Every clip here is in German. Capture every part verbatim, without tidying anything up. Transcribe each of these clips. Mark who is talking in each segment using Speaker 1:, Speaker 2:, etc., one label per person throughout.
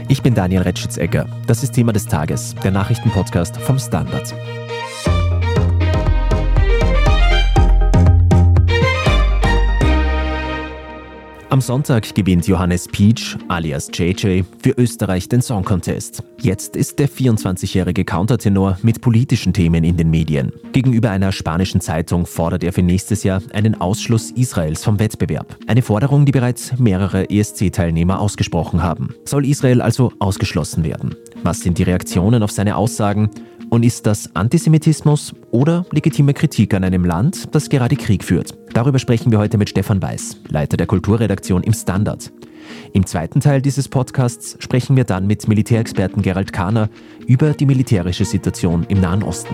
Speaker 1: Ich bin Daniel Retschitz-Egger. Das ist Thema des Tages, der Nachrichtenpodcast vom Standard. Am Sonntag gewinnt Johannes Pietsch, alias J J, für Österreich den Song Contest. Jetzt ist der vierundzwanzigjährige Countertenor mit politischen Themen in den Medien. Gegenüber einer spanischen Zeitung fordert er für nächstes Jahr einen Ausschluss Israels vom Wettbewerb. Eine Forderung, die bereits mehrere E S C-Teilnehmer ausgesprochen haben. Soll Israel also ausgeschlossen werden? Was sind die Reaktionen auf seine Aussagen? Und ist das Antisemitismus oder legitime Kritik an einem Land, das gerade Krieg führt? Darüber sprechen wir heute mit Stefan Weiß, Leiter der Kulturredaktion im Standard. Im zweiten Teil dieses Podcasts sprechen wir dann mit Militärexperten Gerald Kahner über die militärische Situation im Nahen Osten.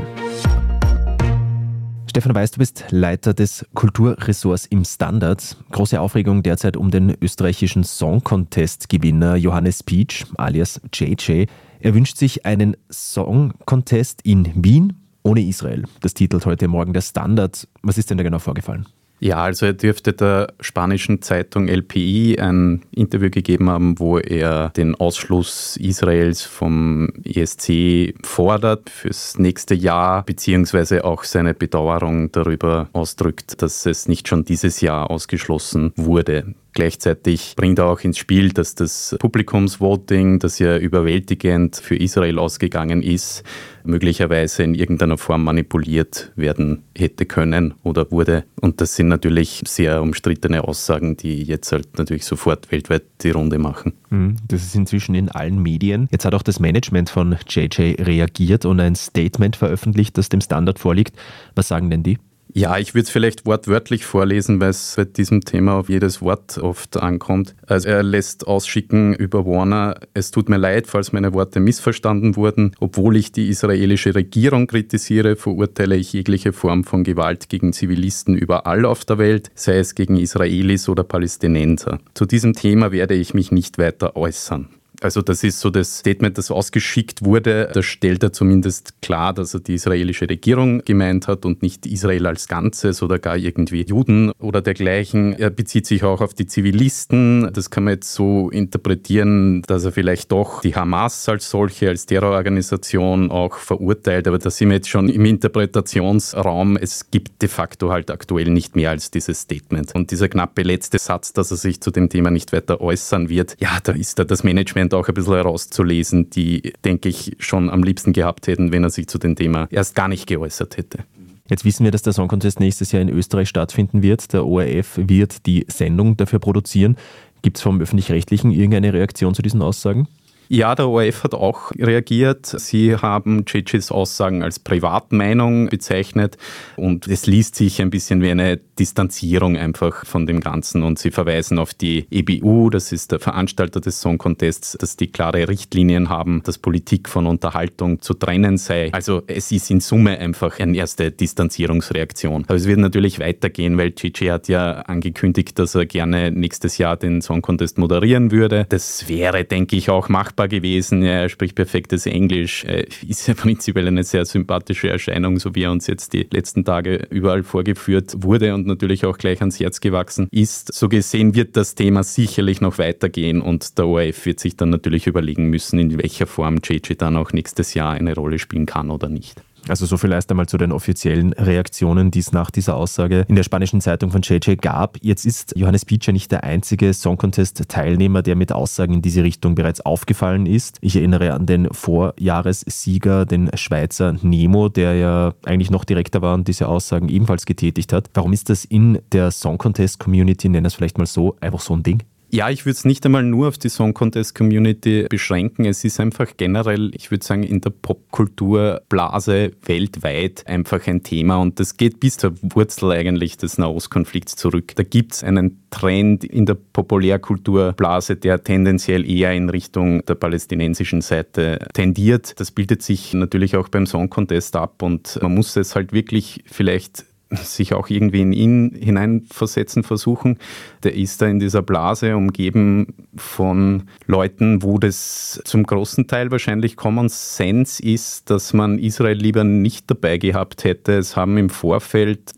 Speaker 1: Stefan Weiß, du bist Leiter des Kulturressorts im Standard. Große Aufregung derzeit um den österreichischen Song Contest-Gewinner Johannes Pietsch, alias J J. Er wünscht sich einen Song Contest in Wien ohne Israel. Das titelt heute Morgen der Standard. Was ist denn da genau vorgefallen?
Speaker 2: Ja, also er dürfte der spanischen Zeitung El P I ein Interview gegeben haben, wo er den Ausschluss Israels vom E S C fordert fürs nächste Jahr, beziehungsweise auch seine Bedauerung darüber ausdrückt, dass es nicht schon dieses Jahr ausgeschlossen wurde. Gleichzeitig bringt er auch ins Spiel, dass das Publikumsvoting, das ja überwältigend für Israel ausgegangen ist, möglicherweise in irgendeiner Form manipuliert werden hätte können oder wurde. Und das sind natürlich sehr umstrittene Aussagen, die jetzt halt natürlich sofort weltweit die Runde machen.
Speaker 1: Das ist inzwischen in allen Medien. Jetzt hat auch das Management von J J reagiert und ein Statement veröffentlicht, das dem Standard vorliegt. Was sagen denn die?
Speaker 2: Ja, ich würde es vielleicht wortwörtlich vorlesen, weil es bei diesem Thema auf jedes Wort oft ankommt. Also er lässt ausschicken über Warner: Es tut mir leid, falls meine Worte missverstanden wurden. Obwohl ich die israelische Regierung kritisiere, verurteile ich jegliche Form von Gewalt gegen Zivilisten überall auf der Welt, sei es gegen Israelis oder Palästinenser. Zu diesem Thema werde ich mich nicht weiter äußern. Also das ist so das Statement, das ausgeschickt wurde. Da stellt er zumindest klar, dass er die israelische Regierung gemeint hat und nicht Israel als Ganzes oder gar irgendwie Juden oder dergleichen. Er bezieht sich auch auf die Zivilisten. Das kann man jetzt so interpretieren, dass er vielleicht doch die Hamas als solche, als Terrororganisation auch verurteilt. Aber da sind wir jetzt schon im Interpretationsraum. Es gibt de facto halt aktuell nicht mehr als dieses Statement. Und dieser knappe letzte Satz, dass er sich zu dem Thema nicht weiter äußern wird, ja, da ist da das Management auch ein bisschen herauszulesen, die, denke ich, schon am liebsten gehabt hätten, wenn er sich zu dem Thema erst gar nicht geäußert hätte.
Speaker 1: Jetzt wissen wir, dass der Song Contest nächstes Jahr in Österreich stattfinden wird. Der O R F wird die Sendung dafür produzieren. Gibt es vom Öffentlich-Rechtlichen irgendeine Reaktion zu diesen Aussagen?
Speaker 2: Ja, der O R F hat auch reagiert. Sie haben J Js Aussagen als Privatmeinung bezeichnet und es liest sich ein bisschen wie eine Distanzierung einfach von dem Ganzen und sie verweisen auf die E B U, das ist der Veranstalter des Song Contests, dass die klare Richtlinien haben, dass Politik von Unterhaltung zu trennen sei. Also es ist in Summe einfach eine erste Distanzierungsreaktion. Aber es wird natürlich weitergehen, weil J J hat ja angekündigt, dass er gerne nächstes Jahr den Song Contest moderieren würde. Das wäre, denke ich, auch machbar gewesen. Er spricht perfektes Englisch, er ist ja prinzipiell eine sehr sympathische Erscheinung, so wie er uns jetzt die letzten Tage überall vorgeführt wurde und natürlich auch gleich ans Herz gewachsen ist. So gesehen wird das Thema sicherlich noch weitergehen und der O R F wird sich dann natürlich überlegen müssen, in welcher Form J J dann auch nächstes Jahr eine Rolle spielen kann oder nicht.
Speaker 1: Also so viel erst einmal zu den offiziellen Reaktionen, die es nach dieser Aussage in der spanischen Zeitung von J J gab. Jetzt ist Johannes Pietsch ja nicht der einzige Song Contest-Teilnehmer, der mit Aussagen in diese Richtung bereits aufgefallen ist. Ich erinnere an den Vorjahressieger, den Schweizer Nemo, der ja eigentlich noch direkter war und diese Aussagen ebenfalls getätigt hat. Warum ist das in der Song Contest-Community, nennen wir es vielleicht mal so, einfach so ein Ding?
Speaker 2: Ja, ich würde es nicht einmal nur auf die Song Contest Community beschränken. Es ist einfach generell, ich würde sagen, in der Popkulturblase weltweit einfach ein Thema und das geht bis zur Wurzel eigentlich des Nahostkonflikts zurück. Da gibt es einen Trend in der Populärkulturblase, der tendenziell eher in Richtung der palästinensischen Seite tendiert. Das bildet sich natürlich auch beim Song Contest ab und man muss es halt wirklich vielleicht sich auch irgendwie in ihn hineinversetzen versuchen. Der ist da in dieser Blase umgeben von Leuten, wo das zum großen Teil wahrscheinlich Common Sense ist, dass man Israel lieber nicht dabei gehabt hätte. Es haben im Vorfeld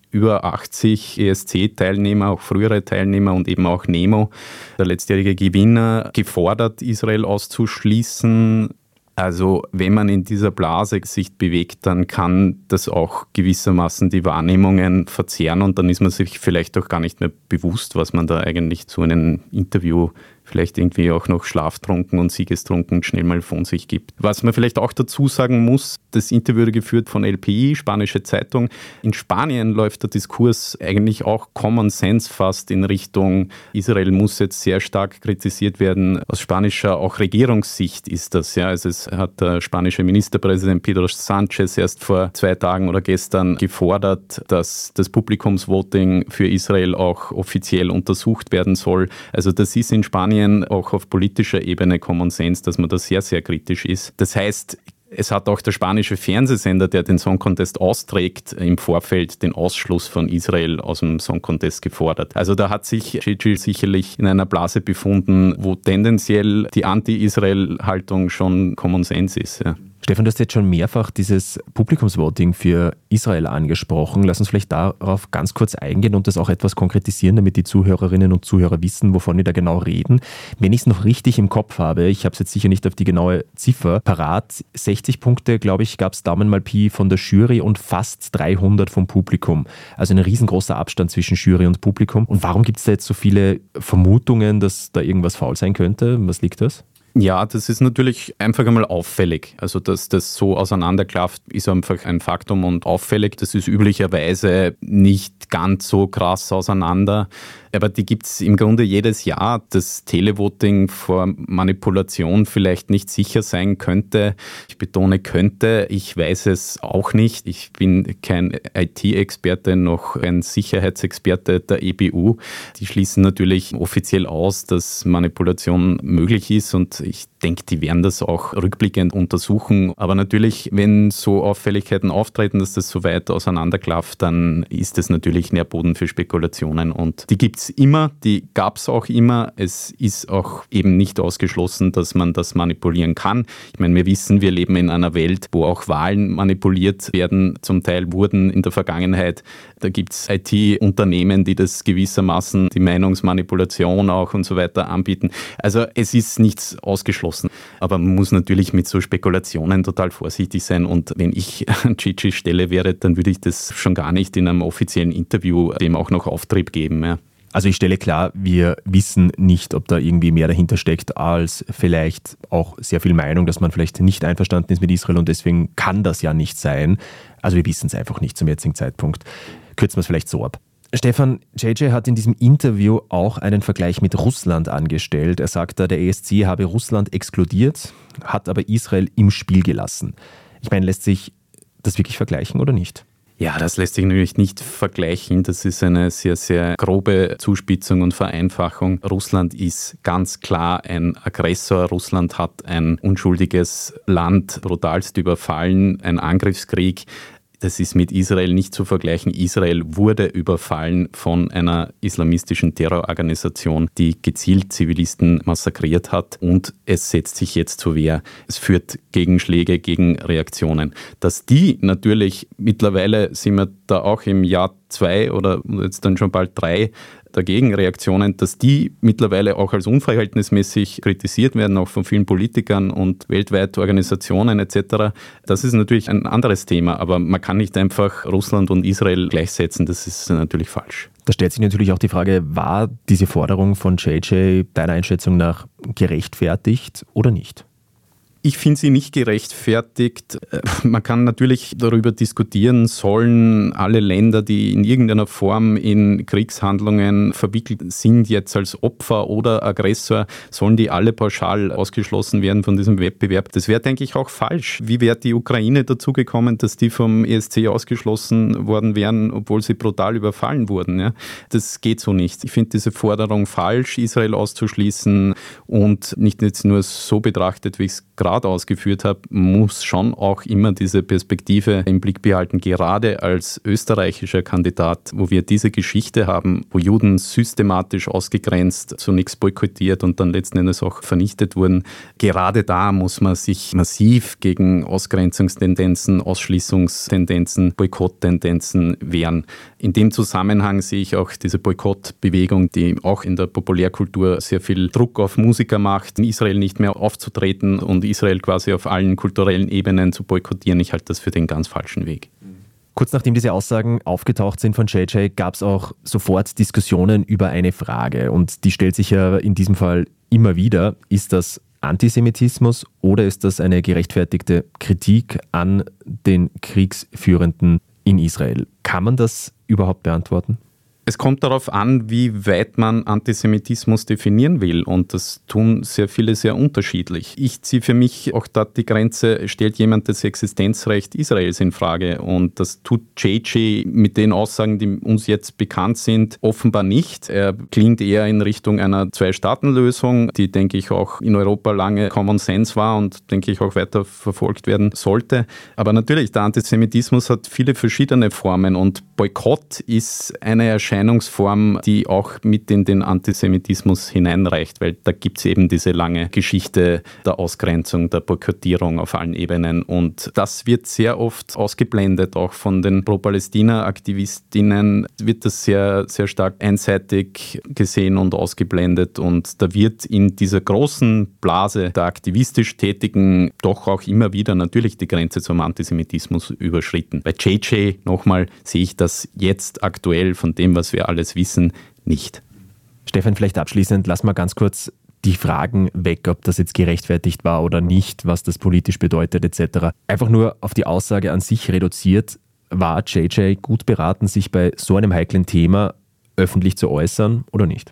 Speaker 2: über achtzig E S C-Teilnehmer, auch frühere Teilnehmer und eben auch Nemo, der letztjährige Gewinner, gefordert, Israel auszuschließen. Also wenn man in dieser Blase sich bewegt, dann kann das auch gewissermaßen die Wahrnehmungen verzerren und dann ist man sich vielleicht auch gar nicht mehr bewusst, was man da eigentlich zu einem Interview vielleicht irgendwie auch noch schlaftrunken und siegestrunken schnell mal von sich gibt. Was man vielleicht auch dazu sagen muss, das Interview wurde geführt von L P I, spanische Zeitung. In Spanien läuft der Diskurs eigentlich auch Common Sense fast in Richtung, Israel muss jetzt sehr stark kritisiert werden. Aus spanischer auch Regierungssicht ist das. Ja. Also es hat der spanische Ministerpräsident Pedro Sánchez erst vor zwei Tagen oder gestern gefordert, dass das Publikumsvoting für Israel auch offiziell untersucht werden soll. Also das ist in Spanien auch auf politischer Ebene Common Sense, dass man da sehr, sehr kritisch ist. Das heißt, es hat auch der spanische Fernsehsender, der den Song Contest austrägt, im Vorfeld den Ausschluss von Israel aus dem Song Contest gefordert. Also da hat sich Gigi sicherlich in einer Blase befunden, wo tendenziell die Anti-Israel-Haltung schon Common Sense ist. Ja.
Speaker 1: Stefan, du hast jetzt schon mehrfach dieses Publikumsvoting für Israel angesprochen. Lass uns vielleicht darauf ganz kurz eingehen und das auch etwas konkretisieren, damit die Zuhörerinnen und Zuhörer wissen, wovon wir da genau reden. Wenn ich es noch richtig im Kopf habe, ich habe es jetzt sicher nicht auf die genaue Ziffer parat, sechzig Punkte, glaube ich, gab es Daumen mal Pi von der Jury und fast dreihundert vom Publikum. Also ein riesengroßer Abstand zwischen Jury und Publikum. Und warum gibt es da jetzt so viele Vermutungen, dass da irgendwas faul sein könnte? Was liegt das?
Speaker 2: Ja, das ist natürlich einfach einmal auffällig. Also, dass das so auseinanderklafft, ist einfach ein Faktum und auffällig. Das ist üblicherweise nicht ganz so krass auseinander. Aber die gibt es im Grunde jedes Jahr. Das Televoting vor Manipulation vielleicht nicht sicher sein könnte. Ich betone könnte, ich weiß es auch nicht. Ich bin kein I T-Experte noch ein Sicherheitsexperte der E B U. Die schließen natürlich offiziell aus, dass Manipulation möglich ist und ich denke, die werden das auch rückblickend untersuchen. Aber natürlich, wenn so Auffälligkeiten auftreten, dass das so weit auseinanderklafft, dann ist das natürlich Nährboden für Spekulationen und die gibt es immer, die gab es auch immer. Es ist auch eben nicht ausgeschlossen, dass man das manipulieren kann. Ich meine, wir wissen, wir leben in einer Welt, wo auch Wahlen manipuliert werden, zum Teil wurden in der Vergangenheit. Da gibt es I T-Unternehmen, die das gewissermaßen, die Meinungsmanipulation auch und so weiter anbieten. Also es ist nichts ausgeschlossen. Aber man muss natürlich mit so Spekulationen total vorsichtig sein und wenn ich an Gigi Stelle wäre, dann würde ich das schon gar nicht in einem offiziellen Interview dem auch noch Auftrieb geben. Ja.
Speaker 1: Also ich stelle klar, wir wissen nicht, ob da irgendwie mehr dahinter steckt, als vielleicht auch sehr viel Meinung, dass man vielleicht nicht einverstanden ist mit Israel und deswegen kann das ja nicht sein. Also wir wissen es einfach nicht zum jetzigen Zeitpunkt. Kürzen wir es vielleicht so ab. Stefan, J J hat in diesem Interview auch einen Vergleich mit Russland angestellt. Er sagt da, der E S C habe Russland exkludiert, hat aber Israel im Spiel gelassen. Ich meine, lässt sich das wirklich vergleichen oder nicht?
Speaker 2: Ja, das lässt sich natürlich nicht vergleichen. Das ist eine sehr, sehr grobe Zuspitzung und Vereinfachung. Russland ist ganz klar ein Aggressor. Russland hat ein unschuldiges Land brutalst überfallen, ein Angriffskrieg. Das ist mit Israel nicht zu vergleichen. Israel wurde überfallen von einer islamistischen Terrororganisation, die gezielt Zivilisten massakriert hat und es setzt sich jetzt zur Wehr. Es führt Gegenschläge, Gegenreaktionen. Dass die natürlich, mittlerweile sind wir da auch im Jahr zwei oder jetzt dann schon bald drei der Gegenreaktionen, dass die mittlerweile auch als unverhältnismäßig kritisiert werden, auch von vielen Politikern und weltweit Organisationen et cetera. Das ist natürlich ein anderes Thema, aber man kann nicht einfach Russland und Israel gleichsetzen, das ist natürlich falsch.
Speaker 1: Da stellt sich natürlich auch die Frage, war diese Forderung von J J deiner Einschätzung nach gerechtfertigt oder nicht?
Speaker 2: Ich finde sie nicht gerechtfertigt. Man kann natürlich darüber diskutieren, sollen alle Länder, die in irgendeiner Form in Kriegshandlungen verwickelt sind, jetzt als Opfer oder Aggressor, sollen die alle pauschal ausgeschlossen werden von diesem Wettbewerb? Das wäre, denke ich, auch falsch. Wie wäre die Ukraine dazu gekommen, dass die vom E S C ausgeschlossen worden wären, obwohl sie brutal überfallen wurden? Ja? Das geht so nicht. Ich finde diese Forderung falsch, Israel auszuschließen und nicht jetzt nur so betrachtet, wie ich es gerade dort ausgeführt habe, muss schon auch immer diese Perspektive im Blick behalten, gerade als österreichischer Kandidat, wo wir diese Geschichte haben, wo Juden systematisch ausgegrenzt, zunächst boykottiert und dann letzten Endes auch vernichtet wurden. Gerade da muss man sich massiv gegen Ausgrenzungstendenzen, Ausschließungstendenzen, Boykotttendenzen wehren. In dem Zusammenhang sehe ich auch diese Boykottbewegung, die auch in der Populärkultur sehr viel Druck auf Musiker macht, in Israel nicht mehr aufzutreten und Israel quasi auf allen kulturellen Ebenen zu boykottieren. Ich halte das für den ganz falschen Weg.
Speaker 1: Kurz nachdem diese Aussagen aufgetaucht sind von J J, gab es auch sofort Diskussionen über eine Frage. Und die stellt sich ja in diesem Fall immer wieder. Ist das Antisemitismus oder ist das eine gerechtfertigte Kritik an den Kriegsführenden in Israel? Kann man das überhaupt beantworten?
Speaker 2: Es kommt darauf an, wie weit man Antisemitismus definieren will, und das tun sehr viele sehr unterschiedlich. Ich ziehe für mich auch dort die Grenze, stellt jemand das Existenzrecht Israels in Frage, und das tut J J mit den Aussagen, die uns jetzt bekannt sind, offenbar nicht. Er klingt eher in Richtung einer Zwei-Staaten-Lösung, die, denke ich, auch in Europa lange Common Sense war und, denke ich, auch weiter verfolgt werden sollte. Aber natürlich, der Antisemitismus hat viele verschiedene Formen, und Boykott ist eine Erscheinung, Erscheinungsform, die auch mit in den Antisemitismus hineinreicht, weil da gibt es eben diese lange Geschichte der Ausgrenzung, der Boykottierung auf allen Ebenen, und das wird sehr oft ausgeblendet, auch von den Pro-Palästina-Aktivistinnen wird das sehr, sehr stark einseitig gesehen und ausgeblendet, und da wird in dieser großen Blase der aktivistisch Tätigen doch auch immer wieder natürlich die Grenze zum Antisemitismus überschritten. Bei J J, nochmal, sehe ich das jetzt aktuell von dem, was wir alles wissen, nicht.
Speaker 1: Stefan, vielleicht abschließend, lass mal ganz kurz die Fragen weg, ob das jetzt gerechtfertigt war oder nicht, was das politisch bedeutet et cetera. Einfach nur auf die Aussage an sich reduziert, war J J gut beraten, sich bei so einem heiklen Thema öffentlich zu äußern oder nicht?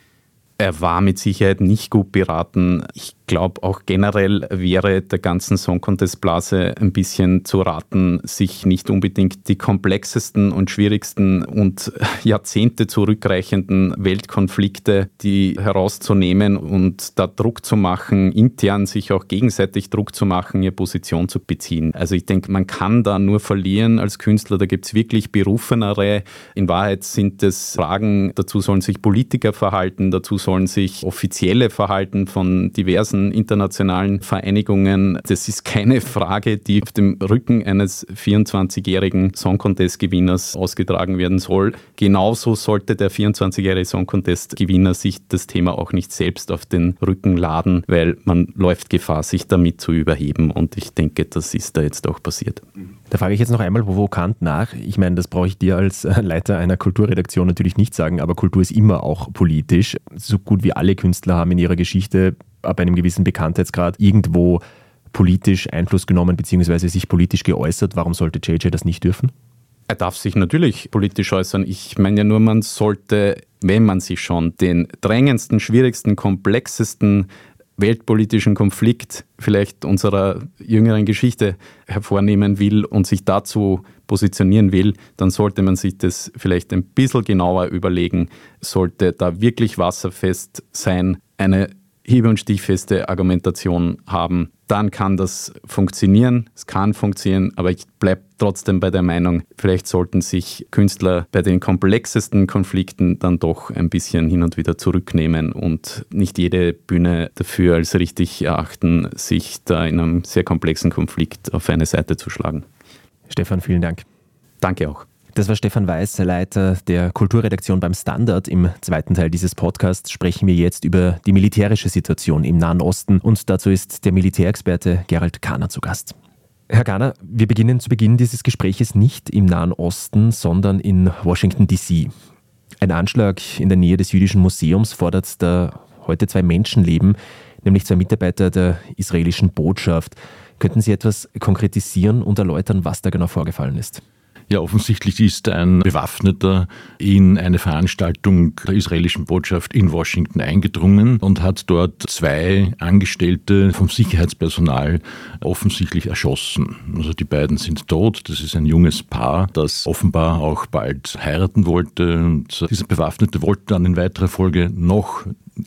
Speaker 2: Er war mit Sicherheit nicht gut beraten. Ich glaube auch generell wäre der ganzen Song Contest Blase ein bisschen zu raten, sich nicht unbedingt die komplexesten und schwierigsten und Jahrzehnte zurückreichenden Weltkonflikte, die herauszunehmen und da Druck zu machen, intern sich auch gegenseitig Druck zu machen, ihre Position zu beziehen. Also ich denke, man kann da nur verlieren als Künstler, da gibt es wirklich Berufenere. In Wahrheit sind es Fragen, dazu sollen sich Politiker verhalten, dazu sollen sich Offizielle verhalten von diversen internationalen Vereinigungen. Das ist keine Frage, die auf dem Rücken eines vierundzwanzigjährigen Song Contest Gewinners ausgetragen werden soll. Genauso sollte der vierundzwanzigjährige Song Contest Gewinner sich das Thema auch nicht selbst auf den Rücken laden, weil man läuft Gefahr, sich damit zu überheben, und ich denke, das ist da jetzt auch passiert.
Speaker 1: Da frage ich jetzt noch einmal provokant nach. Ich meine, das brauche ich dir als Leiter einer Kulturredaktion natürlich nicht sagen, aber Kultur ist immer auch politisch. So gut wie alle Künstler haben in ihrer Geschichte ab einem gewissen Bekanntheitsgrad irgendwo politisch Einfluss genommen bzw. sich politisch geäußert. Warum sollte J J das nicht dürfen?
Speaker 2: Er darf sich natürlich politisch äußern. Ich meine ja nur, man sollte, wenn man sich schon den drängendsten, schwierigsten, komplexesten weltpolitischen Konflikt vielleicht unserer jüngeren Geschichte hervornehmen will und sich dazu positionieren will, dann sollte man sich das vielleicht ein bisschen genauer überlegen. Sollte da wirklich wasserfest sein, eine hieb- und stichfeste Argumentation haben, dann kann das funktionieren. Es kann funktionieren, aber ich bleibe trotzdem bei der Meinung, vielleicht sollten sich Künstler bei den komplexesten Konflikten dann doch ein bisschen hin und wieder zurücknehmen und nicht jede Bühne dafür als richtig erachten, sich da in einem sehr komplexen Konflikt auf eine Seite zu schlagen.
Speaker 1: Stefan, vielen Dank.
Speaker 2: Danke auch.
Speaker 1: Das war Stefan Weiß, Leiter der Kulturredaktion beim Standard. Im zweiten Teil dieses Podcasts sprechen wir jetzt über die militärische Situation im Nahen Osten, und dazu ist der Militärexperte Gerald Kahner zu Gast. Herr Kahner, wir beginnen zu Beginn dieses Gespräches nicht im Nahen Osten, sondern in Washington D C. Ein Anschlag in der Nähe des Jüdischen Museums fordert da heute zwei Menschenleben, nämlich zwei Mitarbeiter der israelischen Botschaft. Könnten Sie etwas konkretisieren und erläutern, was da genau vorgefallen ist?
Speaker 3: Ja, offensichtlich ist ein Bewaffneter in eine Veranstaltung der israelischen Botschaft in Washington eingedrungen und hat dort zwei Angestellte vom Sicherheitspersonal offensichtlich erschossen. Also die beiden sind tot. Das ist ein junges Paar, das offenbar auch bald heiraten wollte. Und dieser Bewaffnete wollte dann in weiterer Folge noch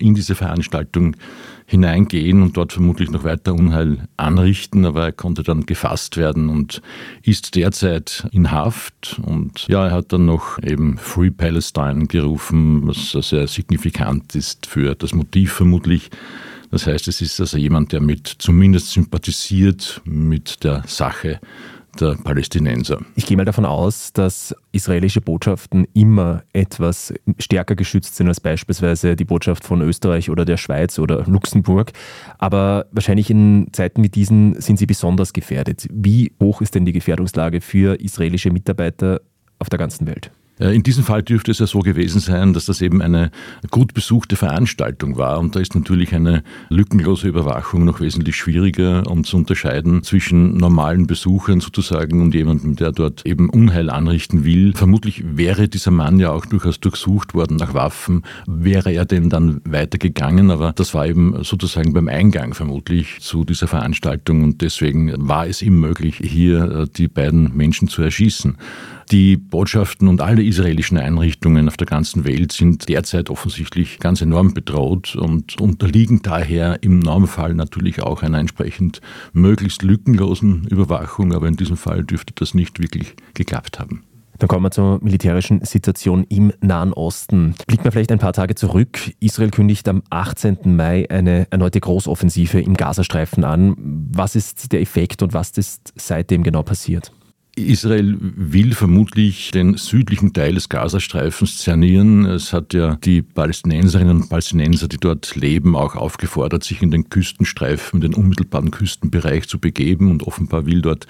Speaker 3: in diese Veranstaltung hineingehen und dort vermutlich noch weiter Unheil anrichten, aber er konnte dann gefasst werden und ist derzeit in Haft. Und ja, er hat dann noch eben Free Palestine gerufen, was sehr signifikant ist für das Motiv vermutlich. Das heißt, es ist also jemand, der mit zumindest sympathisiert mit der Sache der Palästinenser.
Speaker 1: Ich gehe mal davon aus, dass israelische Botschaften immer etwas stärker geschützt sind als beispielsweise die Botschaft von Österreich oder der Schweiz oder Luxemburg. Aber wahrscheinlich in Zeiten wie diesen sind sie besonders gefährdet. Wie hoch ist denn die Gefährdungslage für israelische Mitarbeiter auf der ganzen Welt?
Speaker 3: In diesem Fall dürfte es ja so gewesen sein, dass das eben eine gut besuchte Veranstaltung war. Und da ist natürlich eine lückenlose Überwachung noch wesentlich schwieriger, um zu unterscheiden zwischen normalen Besuchern sozusagen und jemandem, der dort eben Unheil anrichten will. Vermutlich wäre dieser Mann ja auch durchaus durchsucht worden nach Waffen. Wäre er denn dann weitergegangen? Aber das war eben sozusagen beim Eingang vermutlich zu dieser Veranstaltung. Und deswegen war es ihm möglich, hier die beiden Menschen zu erschießen. Die Botschaften und alle israelischen Einrichtungen auf der ganzen Welt sind derzeit offensichtlich ganz enorm bedroht und unterliegen daher im Normalfall natürlich auch einer entsprechend möglichst lückenlosen Überwachung, aber in diesem Fall dürfte das nicht wirklich geklappt haben.
Speaker 1: Dann kommen wir zur militärischen Situation im Nahen Osten. Blicken wir vielleicht ein paar Tage zurück. Israel kündigt am achtzehnten Mai eine erneute Großoffensive im Gazastreifen an. Was ist der Effekt und was ist seitdem genau passiert?
Speaker 3: Israel will vermutlich den südlichen Teil des Gazastreifens zernieren. Es hat ja die Palästinenserinnen und Palästinenser, die dort leben, auch aufgefordert, sich in den Küstenstreifen, in den unmittelbaren Küstenbereich zu begeben. Und offenbar will dort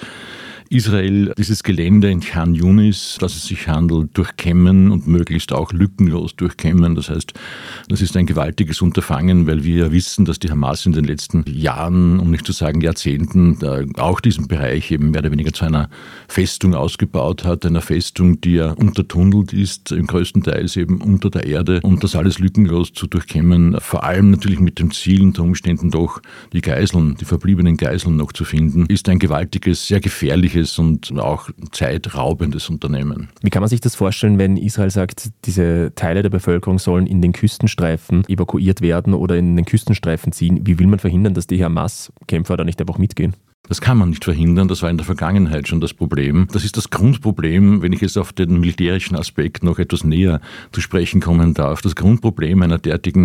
Speaker 3: Israel dieses Gelände in Khan Yunis, das es sich handelt, durchkämmen und möglichst auch lückenlos durchkämmen. Das heißt, das ist ein gewaltiges Unterfangen, weil wir ja wissen, dass die Hamas in den letzten Jahren, um nicht zu sagen Jahrzehnten, auch diesen Bereich eben mehr oder weniger zu einer Festung ausgebaut hat, einer Festung, die ja untertunnelt ist, im größten Teils eben unter der Erde, und das alles lückenlos zu durchkämmen, vor allem natürlich mit dem Ziel, unter Umständen doch die Geiseln, die verbliebenen Geiseln noch zu finden, ist ein gewaltiges, sehr gefährliches und auch zeitraubendes Unternehmen.
Speaker 1: Wie kann man sich das vorstellen, wenn Israel sagt, diese Teile der Bevölkerung sollen in den Küstenstreifen evakuiert werden oder in den Küstenstreifen ziehen? Wie will man verhindern, dass die Hamas-Kämpfer da nicht einfach mitgehen?
Speaker 3: Das kann man nicht verhindern, das war in der Vergangenheit schon das Problem. Das ist das Grundproblem, wenn ich jetzt auf den militärischen Aspekt noch etwas näher zu sprechen kommen darf. Das Grundproblem einer derartigen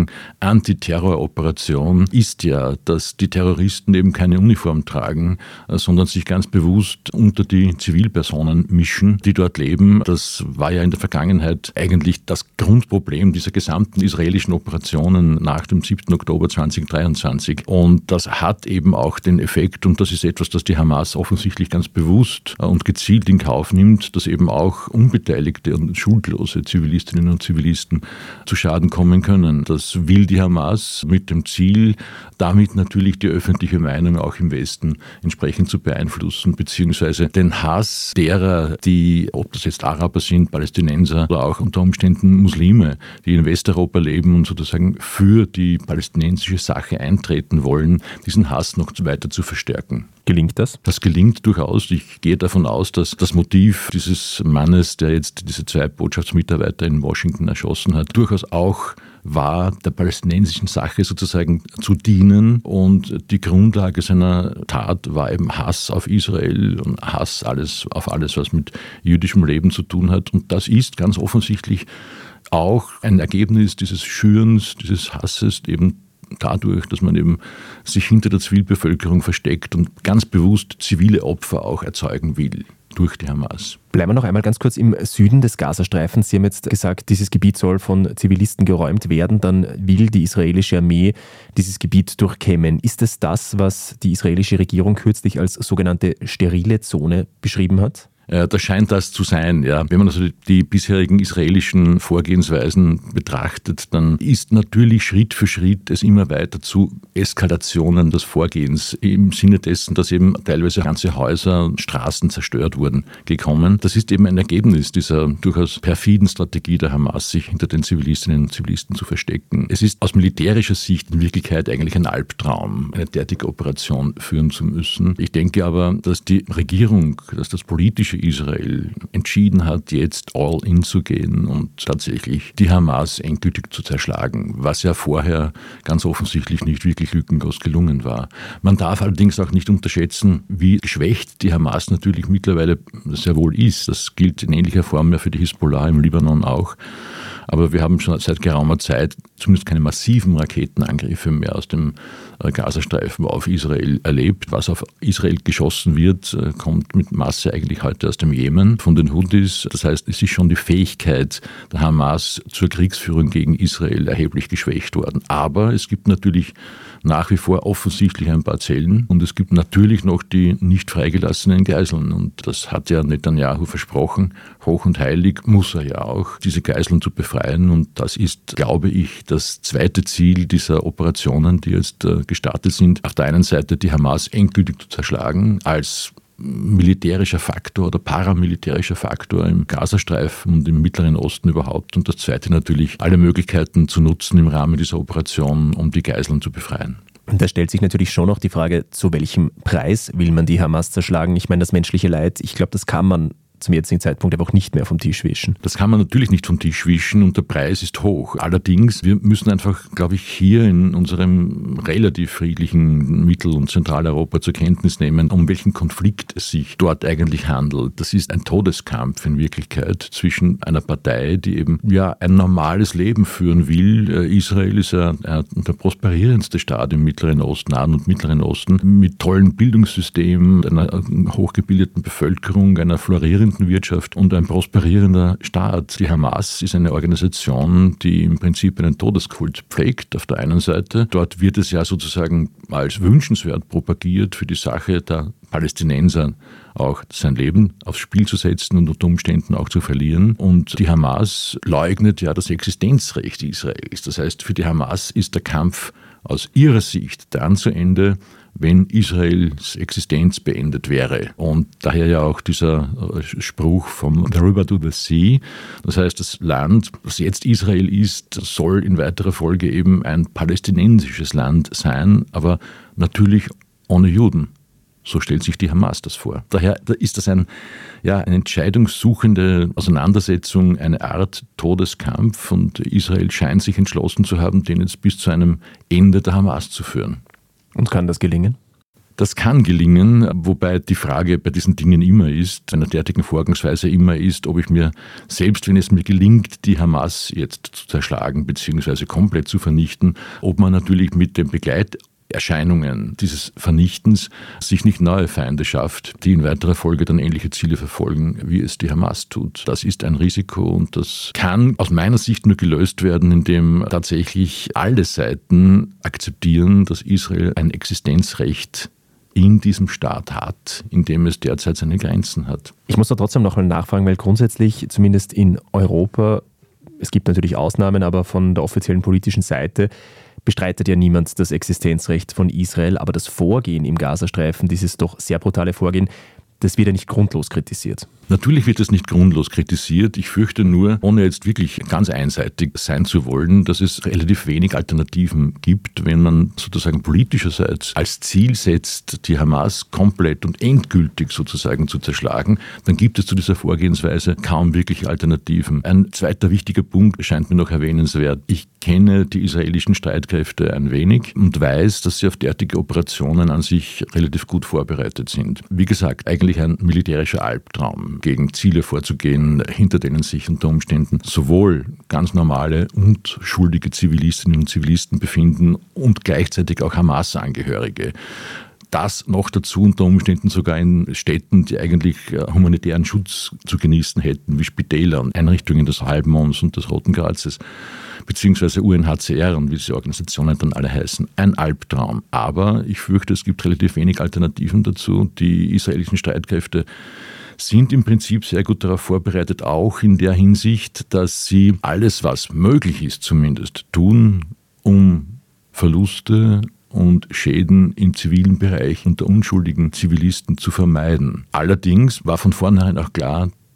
Speaker 3: Antiterroroperation ist ja, dass die Terroristen eben keine Uniform tragen, sondern sich ganz bewusst unter die Zivilpersonen mischen, die dort leben. Das war ja in der Vergangenheit eigentlich das Grundproblem dieser gesamten israelischen Operationen nach dem siebten Oktober zweitausenddreiundzwanzig. Und das hat eben auch den Effekt, und das ist etwas, das die Hamas offensichtlich ganz bewusst und gezielt in Kauf nimmt, dass eben auch unbeteiligte und schuldlose Zivilistinnen und Zivilisten zu Schaden kommen können. Das will die Hamas mit dem Ziel, damit natürlich die öffentliche Meinung auch im Westen entsprechend zu beeinflussen, beziehungsweise den Hass derer, die, ob das jetzt Araber sind, Palästinenser oder auch unter Umständen Muslime, die in Westeuropa leben und sozusagen für die palästinensische Sache eintreten wollen, diesen Hass noch weiter zu verstärken.
Speaker 1: Gelingt das?
Speaker 3: Das gelingt durchaus. Ich gehe davon aus, dass das Motiv dieses Mannes, der jetzt diese zwei Botschaftsmitarbeiter in Washington erschossen hat, durchaus auch war, der palästinensischen Sache sozusagen zu dienen. Und die Grundlage seiner Tat war eben Hass auf Israel und Hass alles, auf alles, was mit jüdischem Leben zu tun hat. Und das ist ganz offensichtlich auch ein Ergebnis dieses Schürens, dieses Hasses, eben dadurch, dass man eben sich hinter der Zivilbevölkerung versteckt und ganz bewusst zivile Opfer auch erzeugen will durch die Hamas.
Speaker 1: Bleiben wir noch einmal ganz kurz im Süden des Gazastreifens. Sie haben jetzt gesagt, dieses Gebiet soll von Zivilisten geräumt werden. Dann will die israelische Armee dieses Gebiet durchkämmen. Ist es das, was die israelische Regierung kürzlich als sogenannte sterile Zone beschrieben hat?
Speaker 3: Das scheint das zu sein, ja. Wenn man also die bisherigen israelischen Vorgehensweisen betrachtet, dann ist natürlich Schritt für Schritt es immer weiter zu Eskalationen des Vorgehens im Sinne dessen, dass eben teilweise ganze Häuser und Straßen zerstört wurden, gekommen. Das ist eben ein Ergebnis dieser durchaus perfiden Strategie der Hamas, sich hinter den Zivilistinnen und Zivilisten zu verstecken. Es ist aus militärischer Sicht in Wirklichkeit eigentlich ein Albtraum, eine derartige Operation führen zu müssen. Ich denke aber, dass die Regierung, dass das politische für Israel entschieden hat, jetzt all in zu gehen und tatsächlich die Hamas endgültig zu zerschlagen, was ja vorher ganz offensichtlich nicht wirklich lückenlos gelungen war. Man darf allerdings auch nicht unterschätzen, wie geschwächt die Hamas natürlich mittlerweile sehr wohl ist. Das gilt in ähnlicher Form ja für die Hisbollah im Libanon auch. Aber wir haben schon seit geraumer Zeit zumindest keine massiven Raketenangriffe mehr aus dem Gazastreifen auf Israel erlebt. Was auf Israel geschossen wird, kommt mit Masse eigentlich heute aus dem Jemen von den Houthis. Das heißt, es ist schon die Fähigkeit der Hamas zur Kriegsführung gegen Israel erheblich geschwächt worden. Aber es gibt natürlich nach wie vor offensichtlich ein paar Zellen und es gibt natürlich noch die nicht freigelassenen Geiseln. Und das hat ja Netanyahu versprochen. Hoch und heilig muss er ja auch, diese Geiseln zu befreien. Und das ist, glaube ich, das zweite Ziel dieser Operationen, die jetzt gestartet sind. Auf der einen Seite die Hamas endgültig zu zerschlagen als militärischer Faktor oder paramilitärischer Faktor im Gazastreifen und im Mittleren Osten überhaupt. Und das zweite natürlich, alle Möglichkeiten zu nutzen im Rahmen dieser Operation, um die Geiseln zu befreien.
Speaker 1: Und da stellt sich natürlich schon noch die Frage, zu welchem Preis will man die Hamas zerschlagen? Ich meine, das menschliche Leid, ich glaube, das kann man zum jetzigen Zeitpunkt einfach nicht mehr vom Tisch wischen.
Speaker 3: Das kann man natürlich nicht vom Tisch wischen und der Preis ist hoch. Allerdings, wir müssen einfach, glaube ich, hier in unserem relativ friedlichen Mittel- und Zentraleuropa zur Kenntnis nehmen, um welchen Konflikt es sich dort eigentlich handelt. Das ist ein Todeskampf in Wirklichkeit zwischen einer Partei, die eben ja ein normales Leben führen will. Israel ist ja der prosperierendste Staat im Mittleren Osten, Nahen und Mittleren Osten, mit tollen Bildungssystemen, einer hochgebildeten Bevölkerung, einer florierenden Wirtschaft und ein prosperierender Staat. Die Hamas ist eine Organisation, die im Prinzip einen Todeskult pflegt auf der einen Seite. Dort wird es ja sozusagen als wünschenswert propagiert, für die Sache der Palästinenser auch sein Leben aufs Spiel zu setzen und unter Umständen auch zu verlieren. Und die Hamas leugnet ja das Existenzrecht Israels. Das heißt, für die Hamas ist der Kampf aus ihrer Sicht dann zu Ende, wenn Israels Existenz beendet wäre. Und daher ja auch dieser Spruch vom The River to the Sea. Das heißt, das Land, das jetzt Israel ist, soll in weiterer Folge eben ein palästinensisches Land sein, aber natürlich ohne Juden. So stellt sich die Hamas das vor. Daher ist das ein, ja, eine entscheidungssuchende Auseinandersetzung, eine Art Todeskampf und Israel scheint sich entschlossen zu haben, den jetzt bis zu einem Ende der Hamas zu führen.
Speaker 1: Und kann das gelingen?
Speaker 3: Das kann gelingen, wobei die Frage bei diesen Dingen immer ist, einer derartigen Vorgangsweise immer ist, ob ich mir, selbst wenn es mir gelingt, die Hamas jetzt zu zerschlagen bzw. komplett zu vernichten, ob man natürlich mit den Begleiterscheinungen dieses Vernichtens sich nicht neue Feinde schafft, die in weiterer Folge dann ähnliche Ziele verfolgen, wie es die Hamas tut. Das ist ein Risiko und das kann aus meiner Sicht nur gelöst werden, indem tatsächlich alle Seiten akzeptieren, dass Israel ein Existenzrecht in diesem Staat hat, in dem es derzeit seine Grenzen hat.
Speaker 1: Ich muss da trotzdem noch mal nachfragen, weil grundsätzlich, zumindest in Europa, es gibt natürlich Ausnahmen, aber von der offiziellen politischen Seite bestreitet ja niemand das Existenzrecht von Israel, aber das Vorgehen im Gazastreifen, dieses doch sehr brutale Vorgehen, das wird ja nicht grundlos kritisiert.
Speaker 3: Natürlich wird es nicht grundlos kritisiert. Ich fürchte nur, ohne jetzt wirklich ganz einseitig sein zu wollen, dass es relativ wenig Alternativen gibt, wenn man sozusagen politischerseits als Ziel setzt, die Hamas komplett und endgültig sozusagen zu zerschlagen, dann gibt es zu dieser Vorgehensweise kaum wirklich Alternativen. Ein zweiter wichtiger Punkt scheint mir noch erwähnenswert. Ich kenne die israelischen Streitkräfte ein wenig und weiß, dass sie auf derartige Operationen an sich relativ gut vorbereitet sind. Wie gesagt, eigentlich ein militärischer Albtraum, gegen Ziele vorzugehen, hinter denen sich unter Umständen sowohl ganz normale und schuldige Zivilistinnen und Zivilisten befinden und gleichzeitig auch Hamas-Angehörige. Das noch dazu unter Umständen sogar in Städten, die eigentlich humanitären Schutz zu genießen hätten, wie Spitäler und Einrichtungen des Halbmonds und des Roten Kreuzes, beziehungsweise U N H C R und wie diese Organisationen dann alle heißen. Ein Albtraum. Aber ich fürchte, es gibt relativ wenig Alternativen dazu. Die israelischen Streitkräfte sind im Prinzip sehr gut darauf vorbereitet, auch in der Hinsicht, dass sie alles, was möglich ist zumindest, tun, um Verluste und Schäden im zivilen Bereich unter unschuldigen Zivilisten zu vermeiden. Allerdings war von vornherein auch klar,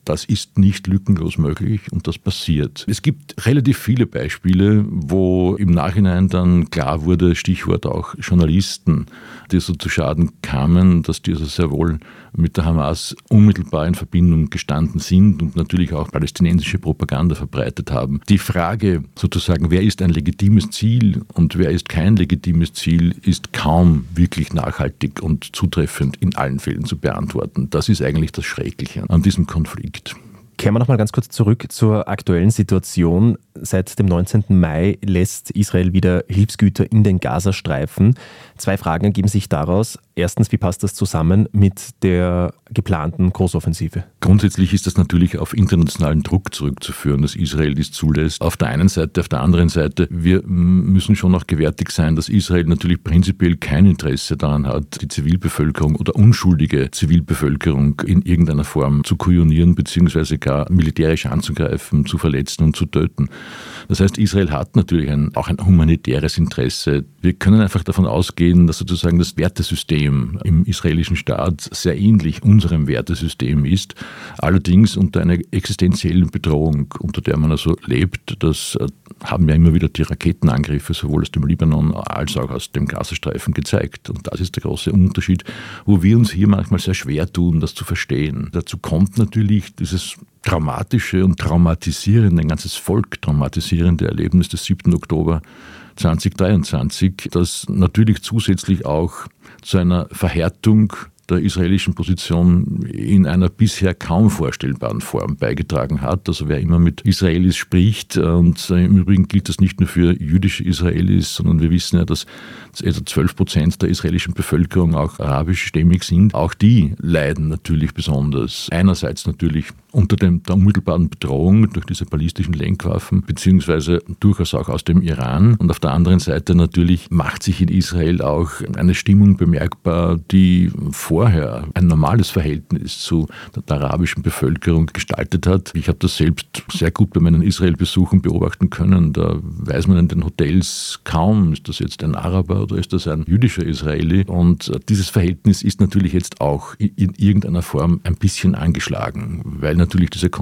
Speaker 3: Das ist nicht lückenlos möglich und das passiert. Es gibt relativ viele Beispiele, wo im Nachhinein dann klar wurde, Stichwort auch Journalisten, die so zu Schaden kamen, dass die also sehr wohl mit der Hamas unmittelbar in Verbindung gestanden sind und natürlich auch palästinensische Propaganda verbreitet haben. Die Frage sozusagen, wer ist ein legitimes Ziel und wer ist kein legitimes Ziel, ist kaum wirklich nachhaltig und zutreffend in allen Fällen zu beantworten. Das ist eigentlich das Schreckliche an diesem Konflikt.
Speaker 1: Kehren wir noch mal ganz kurz zurück zur aktuellen Situation. Seit dem neunzehnten Mai lässt Israel wieder Hilfsgüter in den Gazastreifen. Zwei Fragen ergeben sich daraus. Erstens, wie passt das zusammen mit der geplanten Großoffensive?
Speaker 3: Grundsätzlich ist das natürlich auf internationalen Druck zurückzuführen, dass Israel dies zulässt. Auf der einen Seite, auf der anderen Seite, wir müssen schon noch gewärtig sein, dass Israel natürlich prinzipiell kein Interesse daran hat, die Zivilbevölkerung oder unschuldige Zivilbevölkerung in irgendeiner Form zu kujonieren bzw. gar militärisch anzugreifen, zu verletzen und zu töten. Das heißt, Israel hat natürlich ein, auch ein humanitäres Interesse. Wir können einfach davon ausgehen, dass sozusagen das Wertesystem im israelischen Staat sehr ähnlich unserem Wertesystem ist, allerdings unter einer existenziellen Bedrohung, unter der man also lebt. Das haben ja immer wieder die Raketenangriffe sowohl aus dem Libanon als auch aus dem Gazastreifen gezeigt. Und das ist der große Unterschied, wo wir uns hier manchmal sehr schwer tun, das zu verstehen. Dazu kommt natürlich dieses dramatische und traumatisierende, ein ganzes Volk traumatisierende Erlebnis des siebten Oktober zweitausenddreiundzwanzig, das natürlich zusätzlich auch zu einer Verhärtung der israelischen Position in einer bisher kaum vorstellbaren Form beigetragen hat. Also wer immer mit Israelis spricht, und im Übrigen gilt das nicht nur für jüdische Israelis, sondern wir wissen ja, dass etwa zwölf Prozent der israelischen Bevölkerung auch arabischstämmig sind. Auch die leiden natürlich besonders. Einerseits natürlich unter dem, der unmittelbaren Bedrohung durch diese ballistischen Lenkwaffen, beziehungsweise durchaus auch aus dem Iran. Und auf der anderen Seite natürlich macht sich in Israel auch eine Stimmung bemerkbar, die vorher ein normales Verhältnis zu der arabischen Bevölkerung gestaltet hat. Ich habe das selbst sehr gut bei meinen Israel-Besuchen beobachten können. Da weiß man in den Hotels kaum, ist das jetzt ein Araber oder ist das ein jüdischer Israeli? Und dieses Verhältnis ist natürlich jetzt auch in irgendeiner Form ein bisschen angeschlagen, weil natürlich diese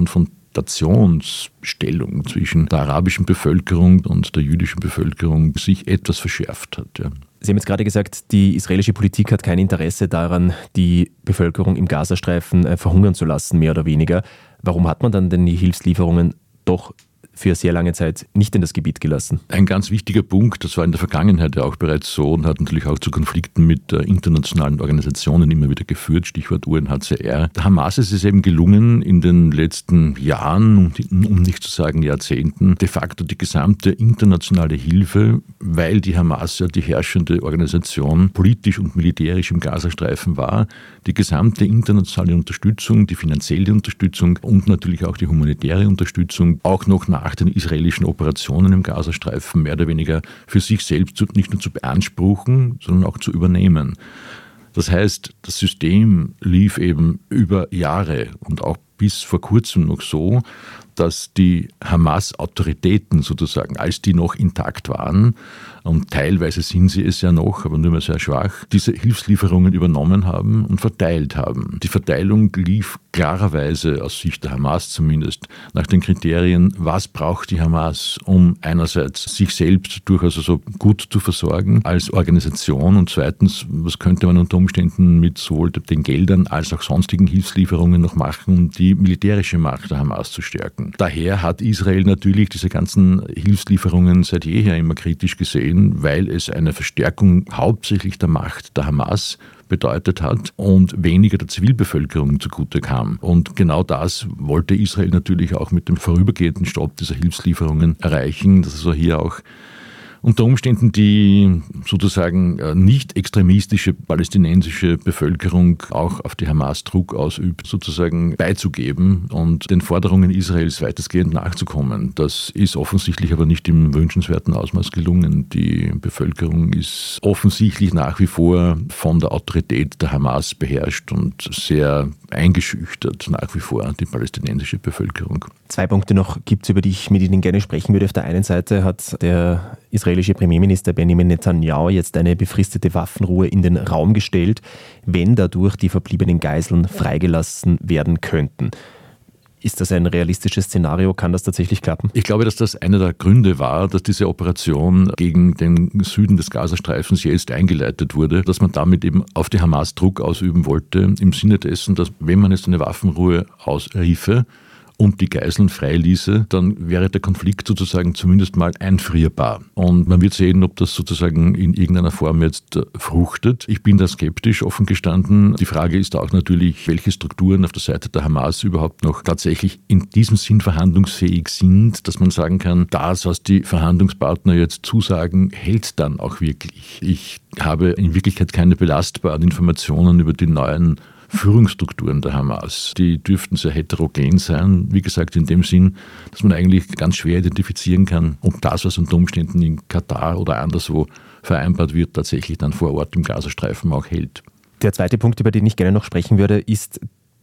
Speaker 3: Konfrontationsstellung zwischen der arabischen Bevölkerung und der jüdischen Bevölkerung sich etwas verschärft hat. Ja.
Speaker 1: Sie haben jetzt gerade gesagt, die israelische Politik hat kein Interesse daran, die Bevölkerung im Gazastreifen verhungern zu lassen, mehr oder weniger. Warum hat man dann denn die Hilfslieferungen doch für sehr lange Zeit nicht in das Gebiet gelassen?
Speaker 3: Ein ganz wichtiger Punkt, das war in der Vergangenheit ja auch bereits so und hat natürlich auch zu Konflikten mit internationalen Organisationen immer wieder geführt, Stichwort U N H C R. Der Hamas ist es eben gelungen, in den letzten Jahren, um nicht zu sagen Jahrzehnten, de facto die gesamte internationale Hilfe, weil die Hamas ja die herrschende Organisation politisch und militärisch im Gazastreifen war, die gesamte internationale Unterstützung, die finanzielle Unterstützung und natürlich auch die humanitäre Unterstützung auch noch nach den israelischen Operationen im Gazastreifen mehr oder weniger für sich selbst nicht nur zu beanspruchen, sondern auch zu übernehmen. Das heißt, das System lief eben über Jahre und auch bis vor kurzem noch so, dass die Hamas-Autoritäten sozusagen, als die noch intakt waren, und teilweise sind sie es ja noch, aber nur mehr sehr schwach, diese Hilfslieferungen übernommen haben und verteilt haben. Die Verteilung lief klarerweise, aus Sicht der Hamas zumindest, nach den Kriterien, was braucht die Hamas, um einerseits sich selbst durchaus so gut zu versorgen als Organisation und zweitens, was könnte man unter Umständen mit sowohl den Geldern als auch sonstigen Hilfslieferungen noch machen, um die militärische Macht der Hamas zu stärken. Daher hat Israel natürlich diese ganzen Hilfslieferungen seit jeher immer kritisch gesehen, weil es eine Verstärkung hauptsächlich der Macht der Hamas bedeutet hat und weniger der Zivilbevölkerung zugute kam. Und genau das wollte Israel natürlich auch mit dem vorübergehenden Stopp dieser Hilfslieferungen erreichen, dass also hier auch unter Umständen die sozusagen nicht extremistische palästinensische Bevölkerung auch auf die Hamas Druck ausübt, sozusagen beizugeben und den Forderungen Israels weitestgehend nachzukommen. Das ist offensichtlich aber nicht im wünschenswerten Ausmaß gelungen. Die Bevölkerung ist offensichtlich nach wie vor von der Autorität der Hamas beherrscht und sehr eingeschüchtert nach wie vor, die palästinensische Bevölkerung.
Speaker 1: Zwei Punkte noch gibt es, über die ich mit Ihnen gerne sprechen würde. Auf der einen Seite hat der israelische Premierminister Benjamin Netanyahu jetzt eine befristete Waffenruhe in den Raum gestellt, wenn dadurch die verbliebenen Geiseln freigelassen werden könnten. Ist das ein realistisches Szenario? Kann das tatsächlich klappen?
Speaker 3: Ich glaube, dass das einer der Gründe war, dass diese Operation gegen den Süden des Gazastreifens jetzt eingeleitet wurde, dass man damit eben auf die Hamas Druck ausüben wollte, im Sinne dessen, dass wenn man jetzt eine Waffenruhe ausriefe und die Geiseln freiließe, dann wäre der Konflikt sozusagen zumindest mal einfrierbar. Und man wird sehen, ob das sozusagen in irgendeiner Form jetzt fruchtet. Ich bin da skeptisch, offen gestanden. Die Frage ist auch natürlich, welche Strukturen auf der Seite der Hamas überhaupt noch tatsächlich in diesem Sinn verhandlungsfähig sind, dass man sagen kann, das, was die Verhandlungspartner jetzt zusagen, hält dann auch wirklich. Ich habe in Wirklichkeit keine belastbaren Informationen über die neuen Führungsstrukturen der Hamas. Die dürften sehr heterogen sein, wie gesagt, in dem Sinn, dass man eigentlich ganz schwer identifizieren kann, ob das, was unter Umständen in Katar oder anderswo vereinbart wird, tatsächlich dann vor Ort im Gazastreifen auch hält.
Speaker 1: Der zweite Punkt, über den ich gerne noch sprechen würde, ist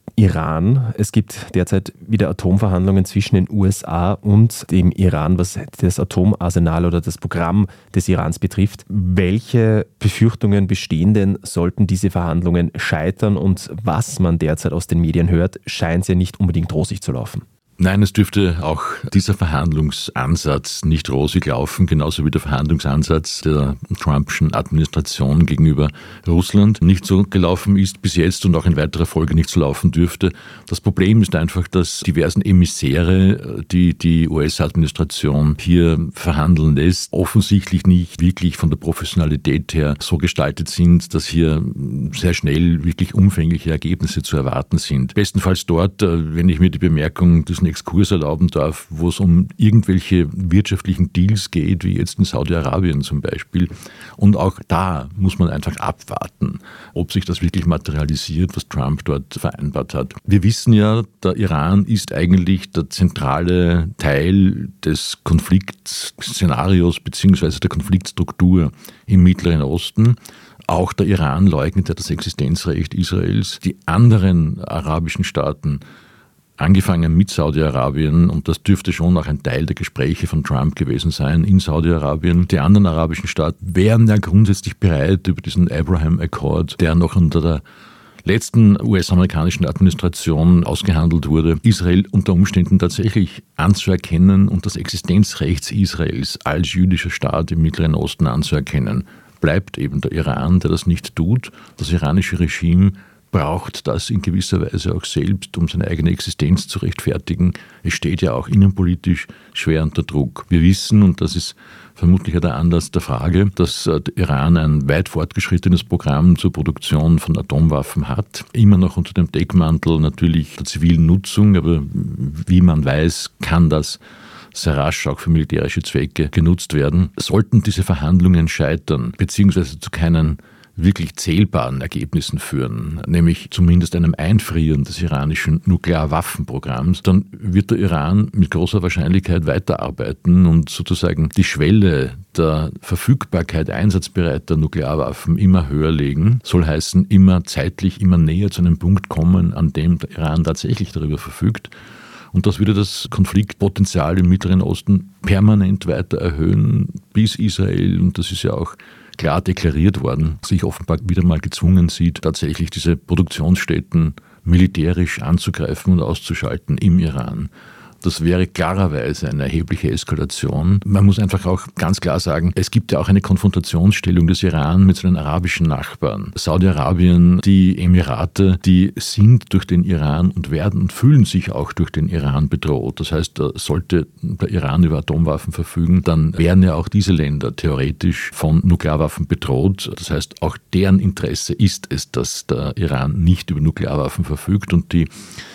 Speaker 1: Iran. Es gibt derzeit wieder Atomverhandlungen zwischen den U S A und dem Iran, was das Atomarsenal oder das Programm des Irans betrifft. Welche Befürchtungen bestehen denn, sollten diese Verhandlungen scheitern? Und was man derzeit aus den Medien hört, scheint es ja nicht unbedingt rosig zu laufen.
Speaker 3: Nein, es dürfte auch dieser Verhandlungsansatz nicht rosig laufen, genauso wie der Verhandlungsansatz der Trumpschen Administration gegenüber Russland nicht so gelaufen ist bis jetzt und auch in weiterer Folge nicht so laufen dürfte. Das Problem ist einfach, dass diversen Emissäre, die die U S-Administration hier verhandeln lässt, offensichtlich nicht wirklich von der Professionalität her so gestaltet sind, dass hier sehr schnell wirklich umfängliche Ergebnisse zu erwarten sind. Bestenfalls dort, wenn ich mir die Bemerkung des Exkurs erlauben darf, wo es um irgendwelche wirtschaftlichen Deals geht, wie jetzt in Saudi-Arabien zum Beispiel. Und auch da muss man einfach abwarten, ob sich das wirklich materialisiert, was Trump dort vereinbart hat. Wir wissen ja, der Iran ist eigentlich der zentrale Teil des Konfliktszenarios bzw. der Konfliktstruktur im Mittleren Osten. Auch der Iran leugnet ja das Existenzrecht Israels. Die anderen arabischen Staaten, angefangen mit Saudi-Arabien, und das dürfte schon auch ein Teil der Gespräche von Trump gewesen sein in Saudi-Arabien. Die anderen arabischen Staaten wären ja grundsätzlich bereit, über diesen Abraham Accord, der noch unter der letzten U S-amerikanischen Administration ausgehandelt wurde, Israel unter Umständen tatsächlich anzuerkennen und das Existenzrecht Israels als jüdischer Staat im Mittleren Osten anzuerkennen. Bleibt eben der Iran, der das nicht tut. Das iranische Regime braucht das in gewisser Weise auch selbst, um seine eigene Existenz zu rechtfertigen. Es steht ja auch innenpolitisch schwer unter Druck. Wir wissen, und das ist vermutlich der Anlass der Frage, dass der Iran ein weit fortgeschrittenes Programm zur Produktion von Atomwaffen hat. Immer noch unter dem Deckmantel natürlich der zivilen Nutzung, aber wie man weiß, kann das sehr rasch auch für militärische Zwecke genutzt werden. Sollten diese Verhandlungen scheitern, beziehungsweise zu keinen wirklich zählbaren Ergebnissen führen, nämlich zumindest einem Einfrieren des iranischen Nuklearwaffenprogramms, dann wird der Iran mit großer Wahrscheinlichkeit weiterarbeiten und sozusagen die Schwelle der Verfügbarkeit einsatzbereiter Nuklearwaffen immer höher legen. Soll heißen, immer zeitlich, immer näher zu einem Punkt kommen, an dem der Iran tatsächlich darüber verfügt. Und das würde das Konfliktpotenzial im Mittleren Osten permanent weiter erhöhen, bis Israel, und das ist ja auch klar deklariert worden, sich offenbar wieder mal gezwungen sieht, tatsächlich diese Produktionsstätten militärisch anzugreifen und auszuschalten im Iran. Das wäre klarerweise eine erhebliche Eskalation. Man muss einfach auch ganz klar sagen, es gibt ja auch eine Konfrontationsstellung des Iran mit seinen arabischen Nachbarn. Saudi-Arabien, die Emirate, die sind durch den Iran und werden und fühlen sich auch durch den Iran bedroht. Das heißt, sollte der Iran über Atomwaffen verfügen, dann wären ja auch diese Länder theoretisch von Nuklearwaffen bedroht. Das heißt, auch deren Interesse ist es, dass der Iran nicht über Nuklearwaffen verfügt, und die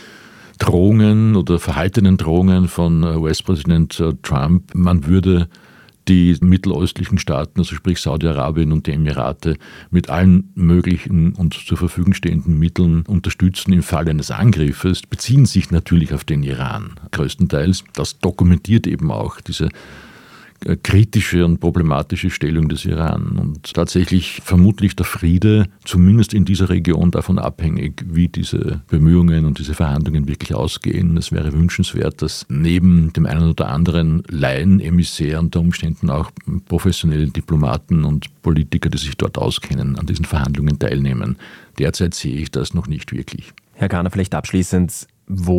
Speaker 3: Drohungen oder verhaltenen Drohungen von U S-Präsident Trump, man würde die mittelöstlichen Staaten, also sprich Saudi-Arabien und die Emirate, mit allen möglichen und zur Verfügung stehenden Mitteln unterstützen im Fall eines Angriffes, beziehen sich natürlich auf den Iran größtenteils. Das dokumentiert eben auch diese kritische und problematische Stellung des Iran. Und tatsächlich vermutlich der Friede, zumindest in dieser Region, davon abhängig, wie diese Bemühungen und diese Verhandlungen wirklich ausgehen. Es wäre wünschenswert, dass neben dem einen oder anderen Laien-Emissär unter Umständen auch professionelle Diplomaten und Politiker, die sich dort auskennen, an diesen Verhandlungen teilnehmen. Derzeit sehe ich das noch nicht wirklich.
Speaker 1: Herr Garner, vielleicht abschließend, wo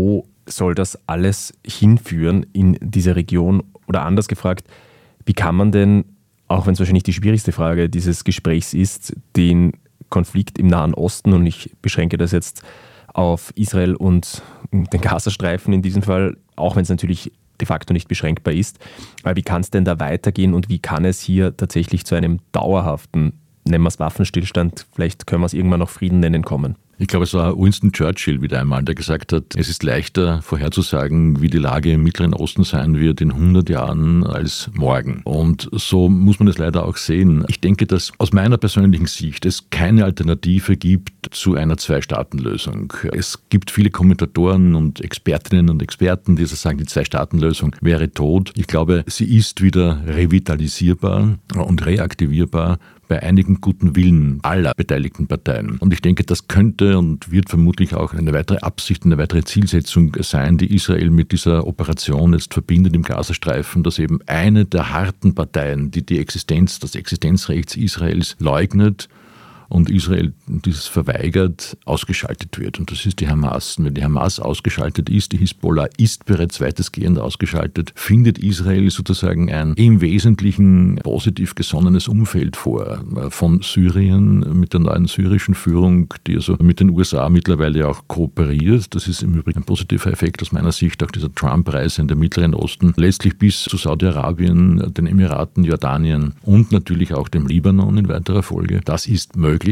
Speaker 1: soll das alles hinführen in diese Region? Oder anders gefragt, wie kann man denn, auch wenn es wahrscheinlich die schwierigste Frage dieses Gesprächs ist, den Konflikt im Nahen Osten, und ich beschränke das jetzt auf Israel und den Gazastreifen in diesem Fall, auch wenn es natürlich de facto nicht beschränkbar ist, aber wie kann es denn da weitergehen und wie kann es hier tatsächlich zu einem dauerhaften, nennen wir es Waffenstillstand, vielleicht können wir es irgendwann noch Frieden nennen, kommen?
Speaker 3: Ich glaube, es war Winston Churchill wieder einmal, der gesagt hat, es ist leichter vorherzusagen, wie die Lage im Mittleren Osten sein wird in hundert Jahren als morgen. Und so muss man es leider auch sehen. Ich denke, dass aus meiner persönlichen Sicht es keine Alternative gibt zu einer Zwei-Staaten-Lösung. Es gibt viele Kommentatoren und Expertinnen und Experten, die sagen, die Zwei-Staaten-Lösung wäre tot. Ich glaube, sie ist wieder revitalisierbar und reaktivierbar bei einigen guten Willen aller beteiligten Parteien. Und ich denke, das könnte und wird vermutlich auch eine weitere Absicht, eine weitere Zielsetzung sein, die Israel mit dieser Operation jetzt verbindet im Gazastreifen, dass eben eine der harten Parteien, die die Existenz, das Existenzrecht Israels leugnet und Israel dieses verweigert, ausgeschaltet wird. Und das ist die Hamas. Und wenn die Hamas ausgeschaltet ist, die Hisbollah ist bereits weitestgehend ausgeschaltet, findet Israel sozusagen ein im Wesentlichen positiv gesonnenes Umfeld vor. Von Syrien mit der neuen syrischen Führung, die also mit den U S A mittlerweile auch kooperiert. Das ist im Übrigen ein positiver Effekt aus meiner Sicht, auch dieser Trump-Reise in den Mittleren Osten. Letztlich bis zu Saudi-Arabien, den Emiraten, Jordanien und natürlich auch dem Libanon in weiterer Folge. Das ist möglich.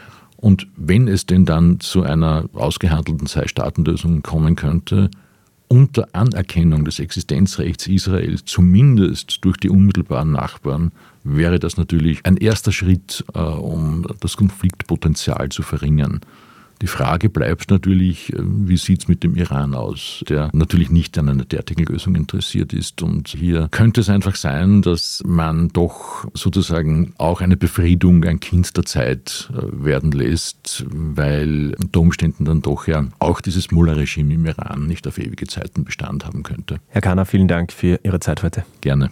Speaker 3: Und wenn es denn dann zu einer ausgehandelten Zwei-Staaten-Lösung kommen könnte, unter Anerkennung des Existenzrechts Israels, zumindest durch die unmittelbaren Nachbarn, wäre das natürlich ein erster Schritt, äh, um das Konfliktpotenzial zu verringern. Die Frage bleibt natürlich, wie sieht es mit dem Iran aus, der natürlich nicht an einer derartigen Lösung interessiert ist. Und hier könnte es einfach sein, dass man doch sozusagen auch eine Befriedung ein Kind der Zeit werden lässt, weil unter Umständen dann doch ja auch dieses Mullah-Regime im Iran nicht auf ewige Zeiten Bestand haben könnte.
Speaker 1: Herr Kahner, vielen Dank für Ihre Zeit heute.
Speaker 3: Gerne.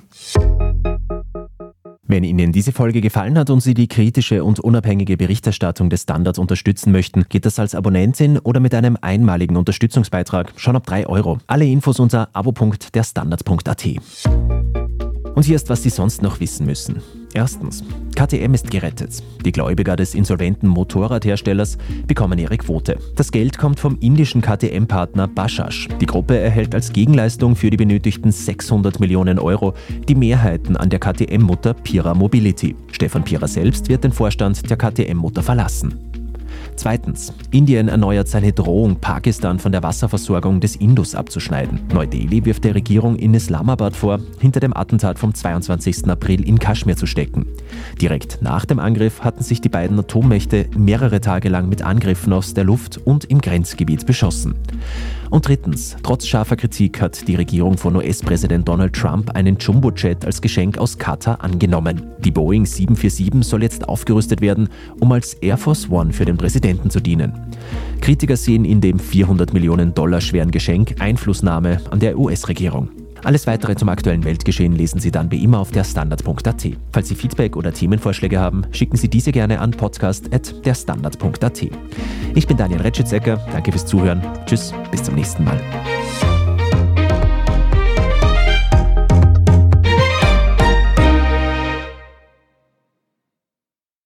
Speaker 1: Wenn Ihnen diese Folge gefallen hat und Sie die kritische und unabhängige Berichterstattung des Standards unterstützen möchten, geht das als Abonnentin oder mit einem einmaligen Unterstützungsbeitrag schon ab drei Euro. Alle Infos unter abo punkt der standard punkt a t. Und hier ist, was Sie sonst noch wissen müssen. Erstens, K T M ist gerettet. Die Gläubiger des insolventen Motorradherstellers bekommen ihre Quote. Das Geld kommt vom indischen K T M-Partner Bajaj. Die Gruppe erhält als Gegenleistung für die benötigten sechshundert Millionen Euro die Mehrheiten an der K T M-Mutter Pierer Mobility. Stefan Pierer selbst wird den Vorstand der K T M-Mutter verlassen. Zweitens, Indien erneuert seine Drohung, Pakistan von der Wasserversorgung des Indus abzuschneiden. Neu-Delhi wirft der Regierung in Islamabad vor, hinter dem Attentat vom zweiundzwanzigsten April in Kaschmir zu stecken. Direkt nach dem Angriff hatten sich die beiden Atommächte mehrere Tage lang mit Angriffen aus der Luft und im Grenzgebiet beschossen. Und drittens, trotz scharfer Kritik hat die Regierung von U S-Präsident Donald Trump einen Jumbojet als Geschenk aus Katar angenommen. Die Boeing sieben vier sieben soll jetzt aufgerüstet werden, um als Air Force One für den Präsidenten zu dienen. Kritiker sehen in dem vierhundert Millionen Dollar schweren Geschenk Einflussnahme an der U S-Regierung. Alles Weitere zum aktuellen Weltgeschehen lesen Sie dann wie immer auf der standard punkt a t. Falls Sie Feedback oder Themenvorschläge haben, schicken Sie diese gerne an podcast at der standard punkt a t. Ich bin Daniel Retschitzecker, danke fürs Zuhören. Tschüss, bis zum nächsten Mal.